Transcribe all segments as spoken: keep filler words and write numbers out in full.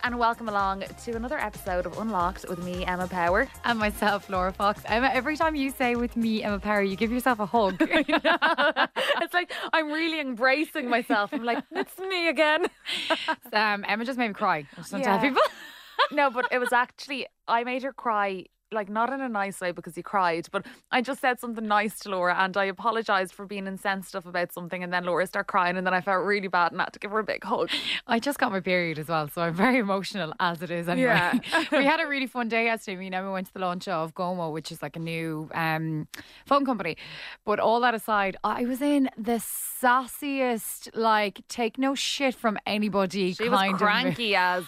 and welcome along to another episode of Unlocked with me, Emma Power. And myself, Laura Fox. Emma, every time you say with me, Emma Power, you give yourself a hug. It's like I'm really embracing myself. I'm like, it's me again. um, Emma just made me cry. I just want to Yeah. tell people. No, but it was actually, I made her cry, like not in a nice way because you cried, but I just said something nice to Laura and I apologised for being insensitive about something, and then Laura started crying and then I felt really bad and had to give her a big hug. I just got my period as well, so I'm very emotional as it is anyway. Yeah. We had a really fun day yesterday. Me and Emma went to the launch of Gomo, which is like a new um, phone company. But all that aside, I was in the sassiest, like, take no shit from anybody She kind was cranky as...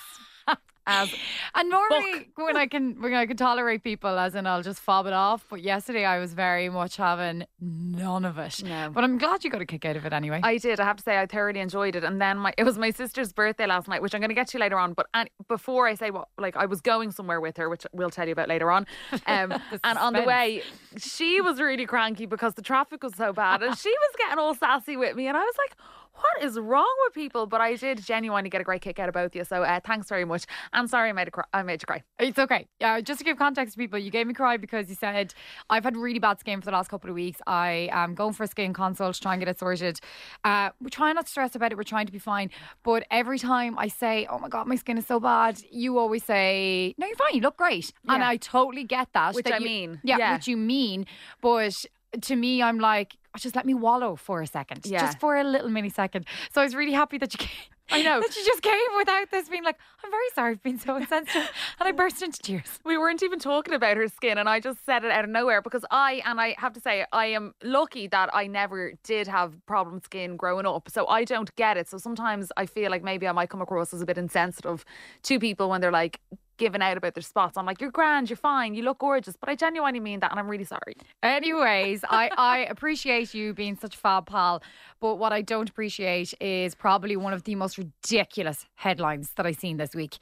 As and normally when I can when I can tolerate people, as in I'll just fob it off, but yesterday I was very much having none of it. No. But I'm glad you got a kick out of it anyway. I did. I have to say I thoroughly enjoyed it. And then my it was my sister's birthday last night, which I'm going to get to later on. But and before I say what, like I was going somewhere with her, which we'll tell you about later on. Um, and on the way, she was really cranky because the traffic was so bad, and she was getting all sassy with me, and I was like, what is wrong with people? But I did genuinely get a great kick out of both of you. So uh, thanks very much. And sorry I made, a cry, I made you cry. It's okay. Uh, just to give context to people, you gave me cry because you said, I've had really bad skin for the last couple of weeks. I am going for a skin consult to try and get it sorted. Uh, we're trying not to stress about it. We're trying to be fine. But every time I say, oh my God, my skin is so bad, you always say, no, you're fine. You look great. Yeah. And I totally get that. Which that I you, mean. Yeah, Yeah. which you mean. But to me, I'm like, just let me wallow for a second. Yeah. Just for a little mini second. So I was really happy that you came. I know. That you just came without this being like, I'm very sorry for being so insensitive. And I burst into tears. We weren't even talking about her skin, and I just said it out of nowhere because I, and I have to say, I am lucky that I never did have problem skin growing up. So I don't get it. So sometimes I feel like maybe I might come across as a bit insensitive to people when they're like, giving out about their spots. I'm like, you're grand, you're fine, you look gorgeous, but I genuinely mean that and I'm really sorry. Anyways, I, I appreciate you being such a fab pal, but what I don't appreciate is probably one of the most ridiculous headlines that I've seen this week.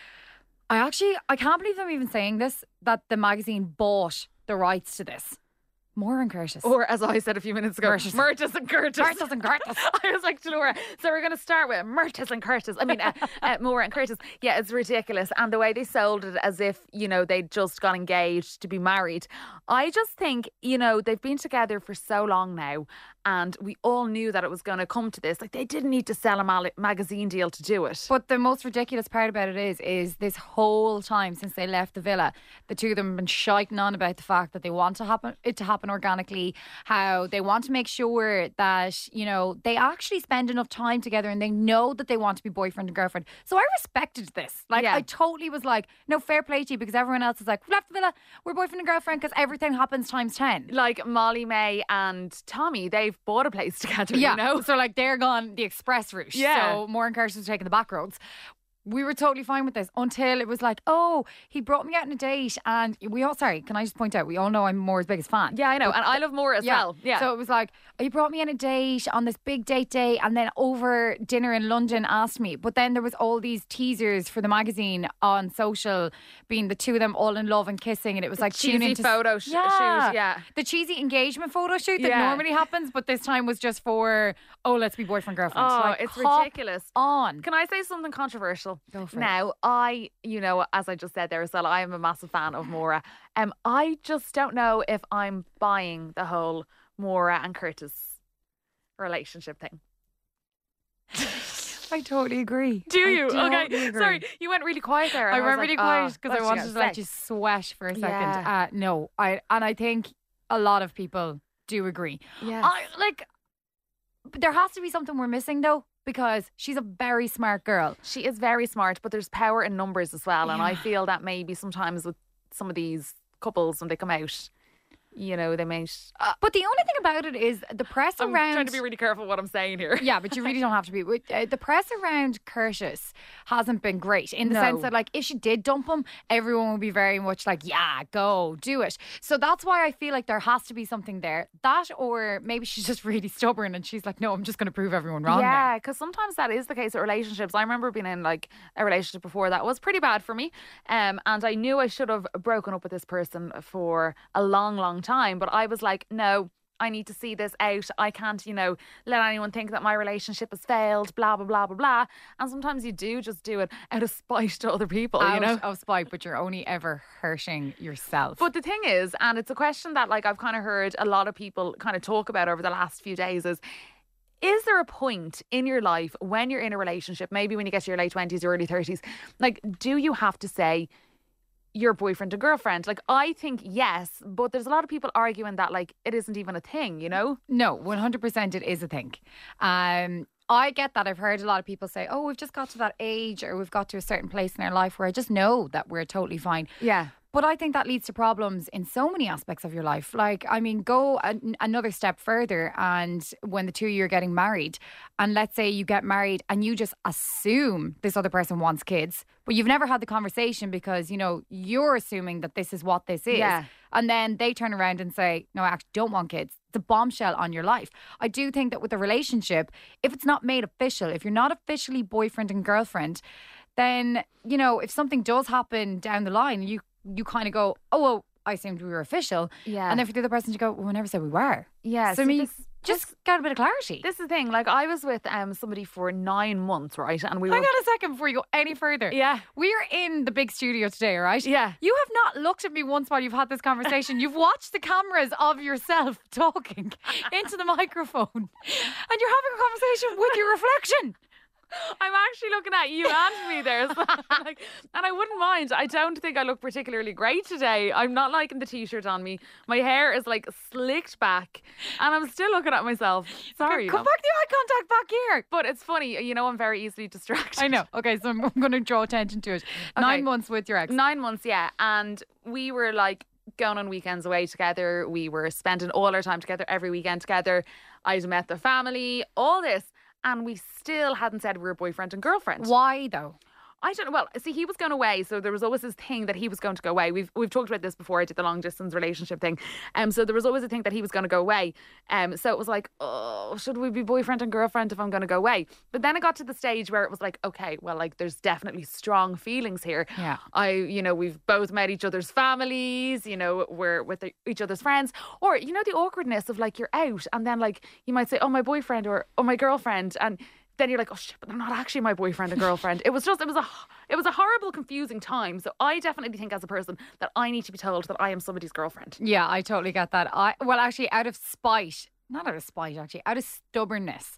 I actually, I can't believe I'm even saying this, that the magazine bought the rights to this. Maura and Curtis. Or as I said a few minutes ago, Murtis. Murtis and Curtis. Murtis and Curtis. I was like to Laura, so we're going to start with Murtis and Curtis. I mean, uh, uh, Maura and Curtis. Yeah, it's ridiculous. And the way they sold it as if, you know, they'd just got engaged to be married. I just think, you know, they've been together for so long now, and we all knew that it was going to come to this. Like, they didn't need to sell a mal- magazine deal to do it. But the most ridiculous part about it is, is this whole time since they left the villa, the two of them have been shiting on about the fact that they want to happen it to happen organically, how they want to make sure that, you know, they actually spend enough time together and they know that they want to be boyfriend and girlfriend. So I respected this. Like, Yeah. I totally was like, no, fair play to you, because everyone else is like, we left the villa, we're boyfriend and girlfriend, because everything happens times ten. Like Molly May and Tommy, they've bought a place together, Yeah, you know? so like they're gone the express route. Yeah. So Maura and Curtis was taking the back roads. We were totally fine with this until it was like, oh, he brought me out on a date, and we all, sorry, can I just point out, we all know I'm Maura's biggest fan. Yeah, I know. But- And I love Maura as well. Yeah. So it was like, he brought me on a date on this big date day, and then over dinner in London asked me. But then there was all these teasers for the magazine on social, being the two of them all in love and kissing, and it was like tune cheesy into photo sh- yeah. shoot, yeah. The cheesy engagement photo shoot that Yeah. normally happens, but this time was just for, oh, let's be boyfriend girlfriend. Oh, Like, it's cop ridiculous. on. Can I say something controversial? Go for it. Now, I, you know, as I just said there as well, I am a massive fan of Maura. Um, I just don't know if I'm buying the whole Maura and Curtis relationship thing. I totally agree. Do I you? totally Okay. agree. Sorry, you went really quiet there. I and went was really like, quiet oh, because I what's she wanted gonna to let say? you sweat for a second. Yeah. Uh, no, I and I think a lot of people do agree. Yes. I like. But there has to be something we're missing though, because she's a very smart girl. She is very smart, but there's power in numbers as well. And I Yeah. feel that maybe sometimes with some of these couples when they come out, you know, they may. Uh, But the only thing about it is the press I'm around. trying to be really careful what I'm saying here. Yeah, but you really don't have to be. With- uh, The press around Curtis hasn't been great in the No. sense that, like, if she did dump him, everyone would be very much like, yeah, go, do it. So that's why I feel like there has to be something there. That, or maybe she's just really stubborn and she's like, no, I'm just going to prove everyone wrong now. Yeah, because sometimes that is the case with relationships. I remember being in like a relationship before that was pretty bad for me, um, and I knew I should have broken up with this person for a long, long time. But I was like, no, I need to see this out. I can't, you know, let anyone think that my relationship has failed, blah, blah, blah, blah, blah. And sometimes you do just do it out of spite to other people, Out you know? of spite, but you're only ever hurting yourself. But the thing is, and it's a question that like I've kind of heard a lot of people kind of talk about over the last few days is, is there a point in your life when you're in a relationship, maybe when you get to your late twenties or early thirties, like, do you have to say your boyfriend and girlfriend? Like, I think yes, but there's a lot of people arguing that like it isn't even a thing, you know? No, one hundred percent it is a thing. Um, I get that. I've heard a lot of people say, oh, we've just got to that age or we've got to a certain place in our life where I just know that we're totally fine. Yeah. But I think that leads to problems in so many aspects of your life. Like, I mean, go an- another step further, and when the two of you are getting married, and let's say you get married and you just assume this other person wants kids, but you've never had the conversation because, you know, you're assuming that this is what this is. Yeah. And then they turn around and say, no, I actually don't want kids. It's a bombshell on your life. I do think that with a relationship, if it's not made official, if you're not officially boyfriend and girlfriend, then, you know, if something does happen down the line, you you kind of go, oh, well, I assumed we were official. Yeah. And then for the other person to go, well, we never said we were. Yeah. So, I mean, this, just this, get a bit of clarity. this is the thing. Like, I was with um somebody for nine months, right? And we were. Hang on a second before you go any further. Yeah. We're in the big studio today, right? Yeah. You have not looked at me once while you've had this conversation. You've watched the cameras of yourself talking into the microphone. And you're having a conversation with your reflection. I'm actually looking at you and me there. So like, and I wouldn't mind. I don't think I look particularly great today. I'm not liking the t-shirt on me. My hair is like slicked back and I'm still looking at myself. Sorry. Come no. back the eye contact back here. But it's funny, you know, I'm very easily distracted. I know. Okay, so I'm, I'm going to draw attention to it. Okay. Nine months with your ex. Nine months, yeah. And we were like going on weekends away together. We were spending all our time together every weekend together. I'd met their family, all this. And we still hadn't said we were boyfriend and girlfriend. Why though? I don't know. Well, see, he was going away, so there was always this thing that he was going to go away. We've we've talked about this before. I did the long distance relationship thing, um. So there was always a thing that he was going to go away, um. So it was like, oh, should we be boyfriend and girlfriend if I'm going to go away? But then it got to the stage where it was like, okay, well, like there's definitely strong feelings here. Yeah. I, you know, we've both met each other's families. You know, we're with the, each other's friends, or you know, the awkwardness of like you're out and then like you might say, oh, my boyfriend or oh, my girlfriend, and then you're like, oh shit, but they're not actually my boyfriend and girlfriend. It was just, it was a, it was a horrible, confusing time. So I definitely think as a person that I need to be told that I am somebody's girlfriend. Yeah, I totally get that. I well, actually, out of spite, not out of spite, actually, out of stubbornness,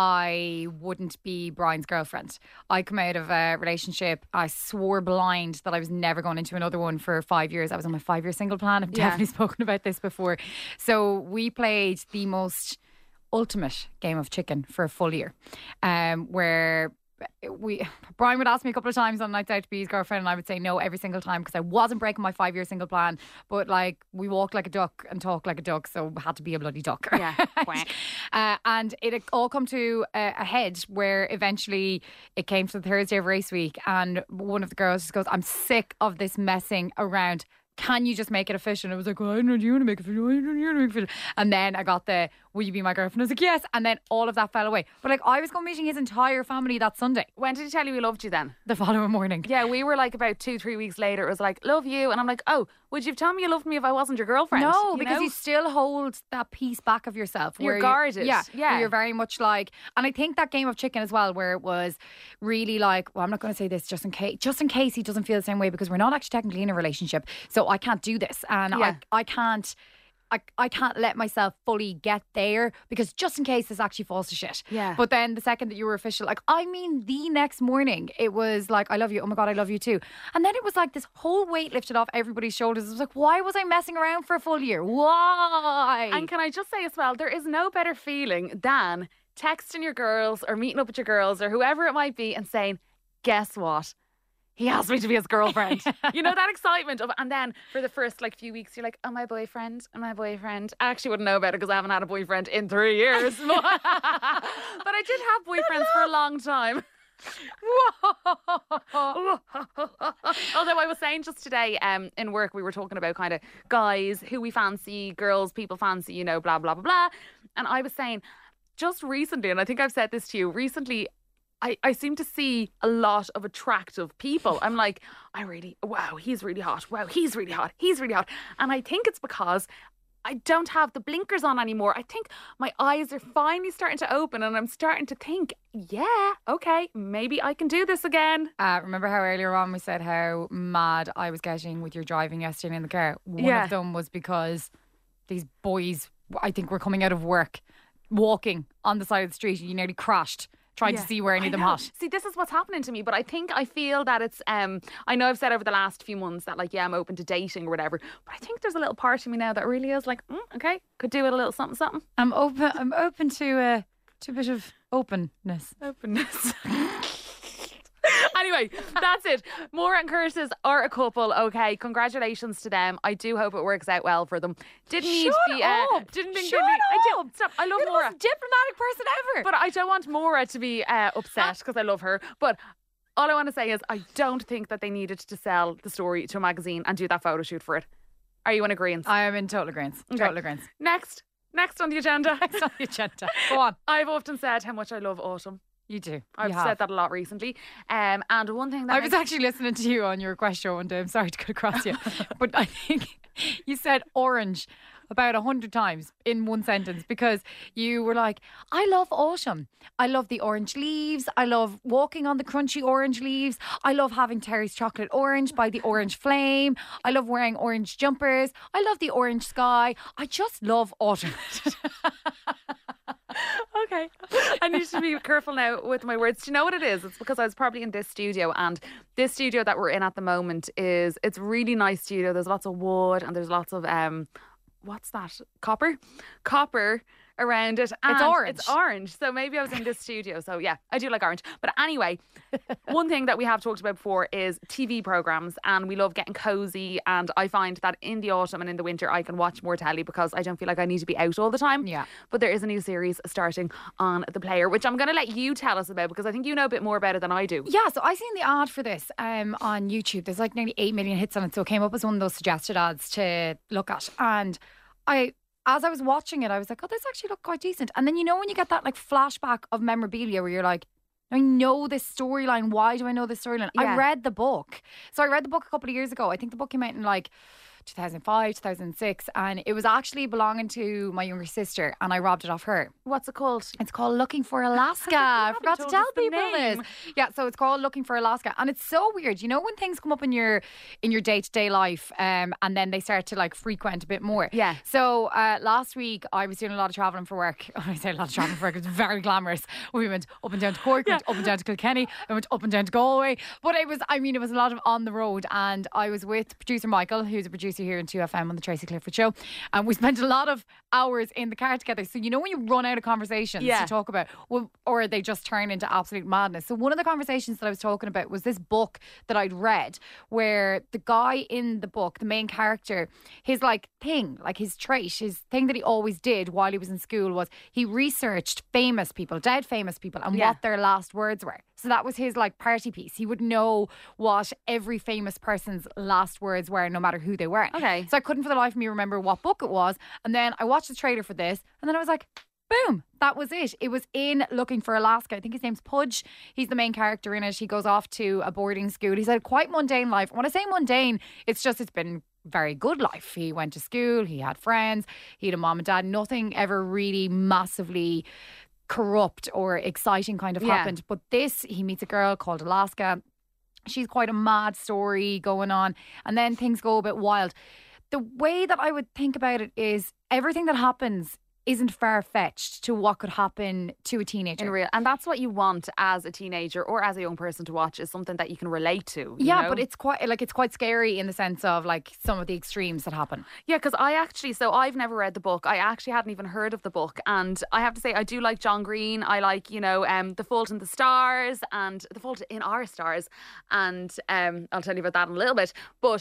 I wouldn't be Brian's girlfriend. I come out of a relationship. I swore blind that I was never going into another one for five years. I was on my five-year single plan. I've Yeah. definitely spoken about this before. So we played the most ultimate game of chicken for a full year, um, where we Brian would ask me a couple of times on nights out to be his girlfriend, and I would say no every single time because I wasn't breaking my five year single plan. But like we walk like a duck and talk like a duck, so it had to be a bloody duck. Yeah, quack. uh, and it had all come to a, a head where eventually it came to the Thursday of race week, and one of the girls just goes, "I'm sick of this messing around. Can you just make it official?" And I was like, well, I don't know, do you want to make it official? I don't know, you want to make it official? And then I got the, will you be my girlfriend? I was like, yes. And then all of that fell away. But like, I was going meeting his entire family that Sunday, When did he tell you he loved you then? the following morning. Yeah, we were like about two, three weeks later. It was like, love you. And I'm like, oh, would you have told me you loved me if I wasn't your girlfriend? No, You because know? you still hold that piece back of yourself. You're where you- guarded. Yeah, Yeah. where you're very much like, and I think that game of chicken as well, where it was really like, well, I'm not going to say this just in case, just in case he doesn't feel the same way, because we're not actually technically in a relationship, so I can't do this, and Yeah. I, I can't. I, I can't let myself fully get there because just in case this actually falls to shit. Yeah. But then the second that you were official, like, I mean, the next morning, it was like, I love you. Oh my God, I love you too. And then it was like this whole weight lifted off everybody's shoulders. It was like, why was I messing around for a full year? Why? And can I just say as well, there is no better feeling than texting your girls or meeting up with your girls or whoever it might be and saying, guess what? He asked me to be his girlfriend. You know, that excitement of, and then for the first like few weeks, you're like, oh, my boyfriend, oh, my boyfriend. I actually wouldn't know about it because I haven't had a boyfriend in three years. But I did have boyfriends for a long time. Although I was saying just today um, in work, we were talking about kind of guys who we fancy, girls people fancy, you know, blah, blah, blah, blah. And I was saying just recently, and I think I've said this to you, recently, I, I seem to see a lot of attractive people. I'm like, I really, wow, he's really hot. Wow, he's really hot. He's really hot. And I think it's because I don't have the blinkers on anymore. I think my eyes are finally starting to open and I'm starting to think, yeah, okay, maybe I can do this again. Uh, remember how earlier on we said how mad I was getting with your driving yesterday in the car? One Yeah. of them was because these boys, I think, were coming out of work, walking on the side of the street, and you nearly crashed trying Yeah. to see where any I of them know. hot. See, this is what's happening to me, but I think I feel that it's, um, I know I've said over the last few months that like, yeah, I'm open to dating or whatever, but I think there's a little part of me now that really is like, mm, okay, could do it a little something, something. I'm open. I'm open to uh, to a bit of openness. Openness. Anyway, that's it. Maura and Curtis are a couple. Okay, congratulations to them. I do hope it works out well for them. Didn't need Shut the. Uh, up. didn't think Shut they need, I up. did, stop. I love You're the Maura, most diplomatic person ever. but I don't want Maura to be uh, upset because I love her. But all I want to say is I don't think that they needed to sell the story to a magazine and do that photo shoot for it. Are you in agreement? I am in total agreement. Okay. Total agreement. Next, next on the agenda. Next on the agenda. Go on. I've often said how much I love autumn. You do. I've you have. said that a lot recently. Um, and one thing that I was makes- actually listening to you on your request show one day. I'm sorry to cut across you, but I think you said orange about a hundred times in one sentence because you were like, I love autumn. I love the orange leaves. I love walking on the crunchy orange leaves. I love having Terry's chocolate orange by the orange flame. I love wearing orange jumpers. I love the orange sky. I just love autumn. Okay. I need to be careful now with my words. Do you know what it is? It's because I was probably in this studio, and this studio that we're in at the moment is, it's a really nice studio. There's lots of wood and there's lots of, um, what's that? Copper? Copper around it. And orange. It's orange. So maybe I was in this studio. So yeah, I do like orange. But anyway, one thing that we have talked about before is T V programmes, and we love getting cosy. And I find that in the autumn and in the winter, I can watch more telly because I don't feel like I need to be out all the time. Yeah. But there is a new series starting on The Player, which I'm going to let you tell us about because I think you know a bit more about it than I do. Yeah, so I seen the ad for this um, on YouTube. There's like nearly eight million hits on it, so it came up as one of those suggested ads to look at. And I, as I was watching it, I was like, oh, this actually looked quite decent. And then you know when you get that like flashback of memorabilia where you're like, I know this storyline. Why do I know this storyline? Yeah. I read the book. So I read the book a couple of years ago. I think the book came out in like two thousand five, two thousand six, and it was actually belonging to my younger sister, and I robbed it off her. What's it called? It's called Looking for Alaska. I haven't forgot to told tell us the people name. this. Yeah, so it's called Looking for Alaska, and it's so weird. You know when things come up in your in your day to day life, um, and then they start to like frequent a bit more. Yeah. So uh, last week I was doing a lot of travelling for work. I say a lot of travelling for work. It's very glamorous. We went up and down to Cork, we went up and down to Kilkenny, I went up and down to Galway. But it was, I mean, it was a lot of on the road, and I was with producer Michael, who's a producer here in two F M on the Tracy Clifford Show, and we spent a lot of hours in the car together. So you know when you run out of conversations Yeah. to talk about, well, or they just turn into absolute madness. So one of the conversations that I was talking about was this book that I'd read, where the guy in the book, the main character, his like thing, like his trait, his thing that he always did while he was in school was he researched famous people, dead famous people, and Yeah. what their last words were. So that was his like party piece. He would know what every famous person's last words were, no matter who they were. Okay. So I couldn't for the life of me remember what book it was. And then I watched the trailer for this, and then I was like, boom, that was it. It was in Looking for Alaska. I think his name's Pudge. He's the main character in it. He goes off to a boarding school. He's had a quite mundane life. When I say mundane, it's just it's been very good life. He went to school, he had friends, he had a mom and dad. Nothing ever really massively corrupt or exciting kind of Yeah. happened. But this, he meets a girl called Alaska. She's quite a mad story going on, and then things go a bit wild. The way that I would think about it is everything that happens isn't far-fetched to what could happen to a teenager. In real, and that's what you want as a teenager or as a young person to watch, is something that you can relate to. you Yeah, know? but it's quite like it's quite scary in the sense of like some of the extremes that happen. Yeah, because I actually, so I've never read the book. I actually hadn't even heard of the book. And I have to say, I do like John Green. I like, you know, um, The Fault in the Stars and The Fault in Our Stars. And um, I'll tell you about that in a little bit. But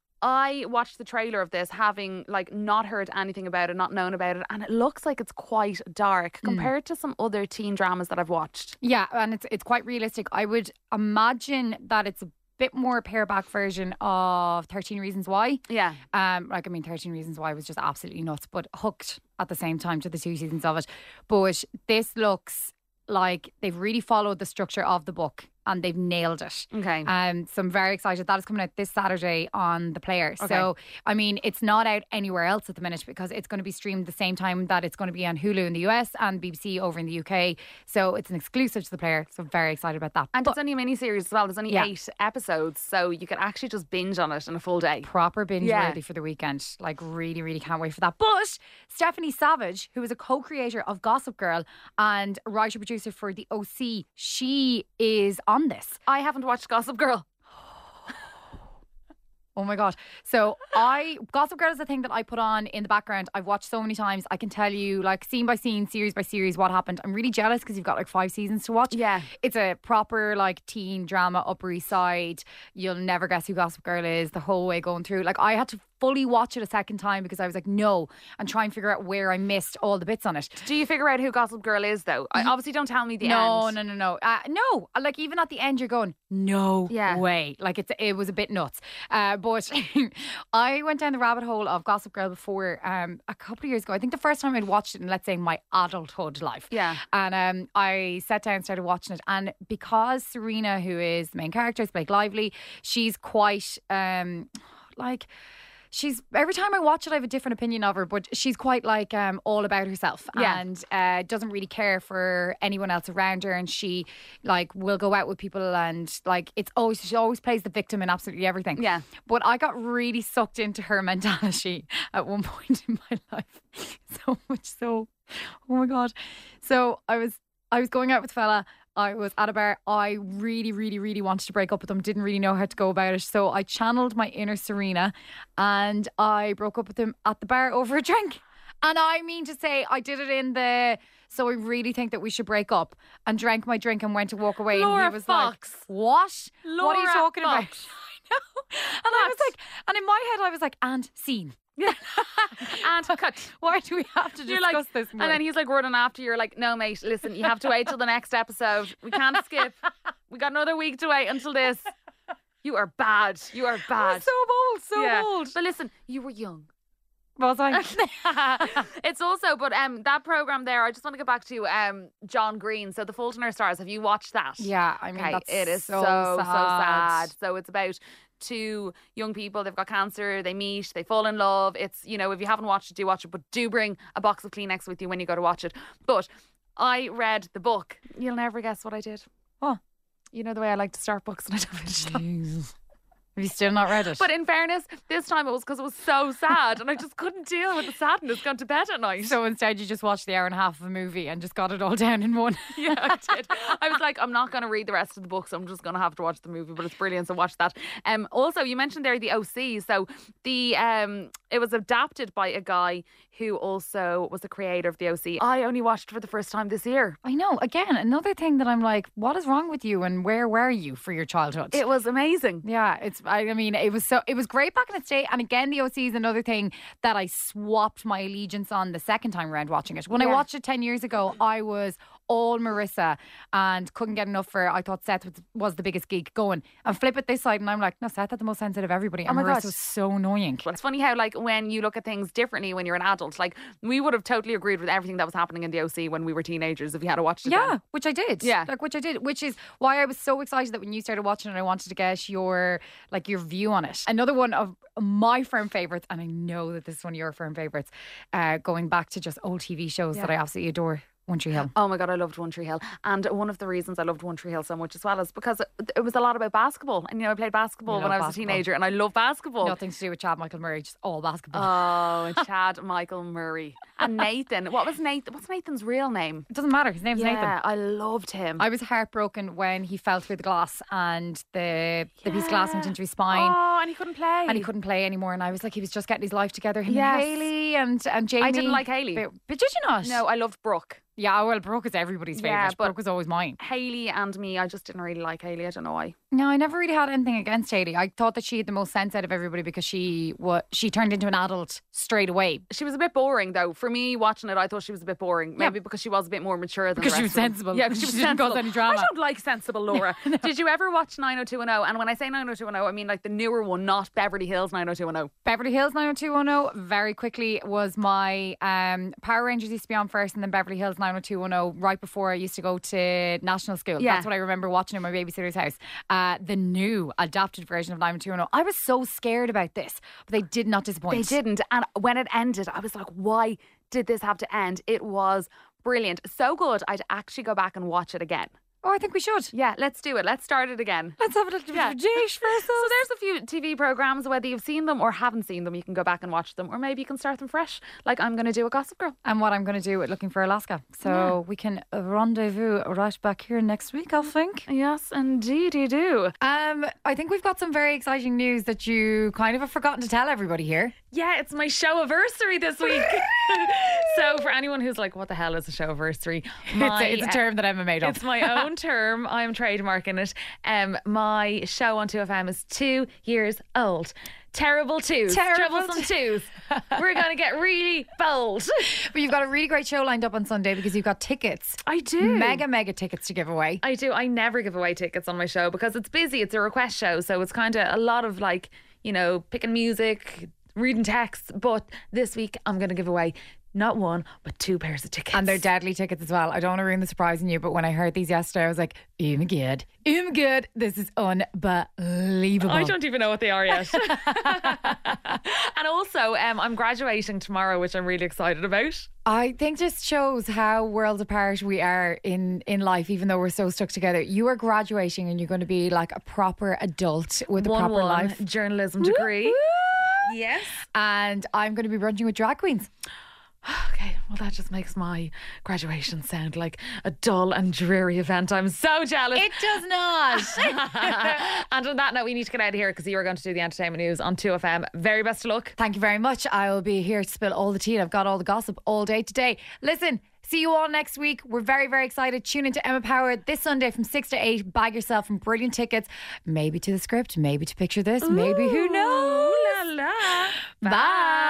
I watched the trailer of this having like not heard anything about it, not known about it. And it looks like it's quite dark compared to some other teen dramas that I've watched. Yeah, and it's it's quite realistic. I would imagine that it's a bit more a pareback version of thirteen Reasons Why. Yeah. Um, like I mean, thirteen Reasons Why was just absolutely nuts, but hooked at the same time to the two seasons of it. But this looks like they've really followed the structure of the book and they've nailed it. Okay. Um, so I'm very excited. That is coming out this Saturday on The Player. Okay. So, I mean, it's not out anywhere else at the minute because it's going to be streamed the same time that it's going to be on Hulu in the U S and B B C over in the U K. So it's an exclusive to The Player. So I'm very excited about that. And But it's only a mini-series as well. There's only Yeah. eight episodes, so you can actually just binge on it in a full day. proper binge Yeah. worthy for the weekend. Like, really, really can't wait for that. But Stephanie Savage, who is a co-creator of Gossip Girl and writer producer for The O C, she is on this. I haven't watched Gossip Girl. Oh my God. So I, Gossip Girl is a thing that I put on in the background. I've watched so many times. I can tell you like scene by scene, series by series what happened. I'm really jealous because you've got like five seasons to watch. Yeah. It's a proper like teen drama, Upper East Side. You'll never guess who Gossip Girl is the whole way going through. Like I had to fully watch it a second time because I was like, no, and try and figure out where I missed all the bits on it. Do you figure out who Gossip Girl is though? I, obviously don't tell me the no, end. no, no, no, uh, no. Like even at the end, you're going, no Yeah. way. Like it's it was a bit nuts. Uh, but I went down the rabbit hole of Gossip Girl before um, a couple of years ago. I think the first time I'd watched it in, let's say, my adulthood life. Yeah. And um, I sat down and started watching it. And because Serena, who is the main character, is Blake Lively, she's quite um, like... She's every time I watch it, I have a different opinion of her, but she's quite like um, all about herself Yeah. and uh, doesn't really care for anyone else around her. And she like will go out with people and like it's always she always plays the victim in absolutely everything. Yeah. But I got really sucked into her mentality at one point in my life, so much so. Oh my God! So I was I was going out with a fella. I was at a bar. I really, really, really wanted to break up with him. Didn't really know how to go about it. So I channeled my inner Serena and I broke up with him at the bar over a drink. And I mean to say, I did it in the, so I really think that we should break up, and drank my drink and went to walk away. Laura and he was Fox. like, what? What are you Laura talking about? Fox. I know. And I was like, and in my head, I was like, and scene. Yeah. And cut. Why do we have to You're discuss like, this more? and then he's like running after you. You're like, no, mate, listen, you have to wait till the next episode. We can't skip. We got another week to wait until this. You are bad. You are bad. so bold, so Yeah. bold. But listen, you were young. Was I? It's also, but um, that program there. I just want to get back to um, John Green. So the Fulton Our Stars. Have you watched that? Yeah, I mean, Okay, that's it is so, so sad. so sad. So it's about two young people. They've got cancer. They meet. They fall in love. It's, you know, if you haven't watched it, do watch it. But do bring a box of Kleenex with you when you go to watch it. But I read the book. You'll never guess what I did. What? You know the way I like to start books and I don't finish them. Jesus. Have you still not read it? But in fairness, this time it was because it was so sad and I just couldn't deal with the sadness going to bed at night. so instead you just watched the hour and a half of a movie and just got it all down in one. Yeah, I did. I was like, I'm not going to read the rest of the book, so I'm just going to have to watch the movie. But it's brilliant, so watch that. Um, also, you mentioned there the O C. So the um, it was adapted by a guy who also was the creator of the O C. I only watched it for the first time this year. I know. Again, another thing that I'm like, what is wrong with you and where were you for your childhood? It was amazing. Yeah, it's. I, I mean, it was so. It was great back in its day, and again, the O C is another thing that I swapped my allegiance on the second time around watching it. When I Yeah. watched it ten years ago, I was all Marissa and couldn't get enough for. I thought Seth was, was the biggest geek going, and flip it this side, and I'm like, no, Seth had the most sensitive of everybody, and Oh my Marissa God. was so annoying. But it's funny how, like, when you look at things differently when you're an adult, like, we would have totally agreed with everything that was happening in the O C when we were teenagers if you had watched it. Yeah, then. which I did. Yeah. like which I did, which is why I was so excited that when you started watching it, I wanted to get your like your view on it. Another one of my firm favourites, and I know that this is one of your firm favourites, uh, going back to just old T V shows Yeah. that I absolutely adore. One Tree Hill. Oh my God, I loved One Tree Hill. And one of the reasons I loved One Tree Hill so much as well is because it, it was a lot about basketball. And, you know, I played basketball You when I love was basketball. a teenager and I love basketball. Nothing to do with Chad Michael Murray, just all basketball. Oh, Chad Michael Murray. And Nathan. What was Nathan? What's Nathan's real name? It doesn't matter. His name's yeah, Nathan. I loved him. I was heartbroken when he fell through the glass and the the piece of glass went into his spine. Oh, and he couldn't play. And he couldn't play anymore, and I was like, he was just getting his life together. Him Yes. and Hayley and and Jamie. I didn't like Hayley. but, but did you not? No, I loved Brooke. Yeah, well, Brooke is everybody's Yeah, favourite. but- Brooke was always mine. Hayley and me, I just didn't really like Hayley. I don't know why. No, I never really had anything against Hayley. I thought that she had the most sense out of everybody because she what she turned into an adult straight away. She was a bit boring though. For me, watching it, I thought she was a bit boring. Maybe yeah. because she was a bit more mature than because the she rest was of them. sensible. Yeah, because she, she was didn't sensible. cause any drama. I don't like sensible Laura. no. Did you ever watch nine oh two one oh? And when I say nine oh two one oh, I mean like the newer one, not Beverly Hills nine oh two one oh. Beverly Hills nine oh two one oh very quickly was my um, Power Rangers used to be on first, and then Beverly Hills nine oh two one oh right before I used to go to national school. Yeah. That's what I remember watching in my babysitter's house. Uh, the new adapted version of nine oh two one oh. I was so scared about this, but they did not disappoint. They didn't. And when it ended, I was like, why did this have to end? It was brilliant. So good, I'd actually go back and watch it again. Oh, I think we should. Yeah, let's do it. Let's start it again. Let's have a little yeah. dish for ourselves. So there's a few T V programmes, whether you've seen them or haven't seen them, you can go back and watch them, or maybe you can start them fresh, like I'm going to do a Gossip Girl. And what I'm going to do with Looking for Alaska. So yeah. we can rendezvous right back here next week, I think. Yes, indeed you do. Um, I think we've got some very exciting news that you kind of have forgotten to tell everybody here. Yeah, it's my show-iversary this week. So for anyone who's like, what the hell is a show-iversary? My, it's, a, it's a term that Emma made up. It's my own term. I'm trademarking it. Um, my show on two F M is two years old. Terrible twos. Terrible Troublesome twos. We're going to get really bold. But you've got a really great show lined up on Sunday because you've got tickets. I do. Mega, mega tickets to give away. I do. I never give away tickets on my show because it's busy. It's a request show. So it's kind of a lot of like, you know, picking music, reading texts. But this week I'm going to give away not one, but two pairs of tickets. And they're deadly tickets as well. I don't want to ruin the surprise on you, but when I heard these yesterday, I was like, oh my God, oh my God, this is unbelievable. I don't even know what they are yet. And also, um, I'm graduating tomorrow, which I'm really excited about. I think just shows how worlds apart we are in, in life, even though we're so stuck together. You are graduating and you're going to be like a proper adult with one, a proper one life. Journalism degree. Woo-hoo! Yes. And I'm going to be brunching with drag queens. Okay, well that just makes my graduation sound like a dull and dreary event. I'm so jealous. It does not. And on that note, we need to get out of here because you are going to do the entertainment news on two F M. Very best of luck. Thank you very much. I will be here to spill all the tea. I've got all the gossip all day today. Listen, see you all next week. We're very, very excited. Tune into Emma Power this Sunday from six to eight. Bag yourself some brilliant tickets. Maybe to the script, maybe to Picture This, Ooh, maybe who knows. La la. Bye. Bye.